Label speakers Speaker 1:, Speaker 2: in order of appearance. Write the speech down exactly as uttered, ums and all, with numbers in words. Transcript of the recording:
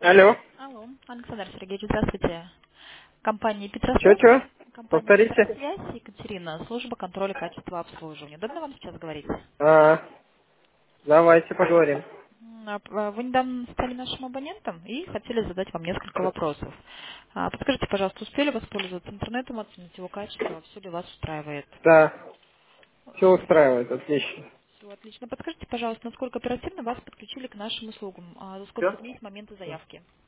Speaker 1: Алло.
Speaker 2: Алло, Александр Сергеевич, здравствуйте. Компания Петросвязь,
Speaker 1: Че-че?
Speaker 2: компания
Speaker 1: Повторите.
Speaker 2: Петросвязь, Екатерина, служба контроля качества обслуживания. Удобно вам сейчас говорить?
Speaker 1: А, давайте поговорим.
Speaker 2: М, а, п- Вы недавно стали нашим абонентом и хотели задать вам несколько вопросов. А, Подскажите, пожалуйста, успели воспользоваться интернетом, оценить его качество, все ли вас устраивает?
Speaker 1: Да, все устраивает, отлично.
Speaker 2: Все отлично. Подскажите, пожалуйста, насколько оперативно вас подключили к нашим услугам? А За
Speaker 1: Все?
Speaker 2: сколько дней с момента заявки?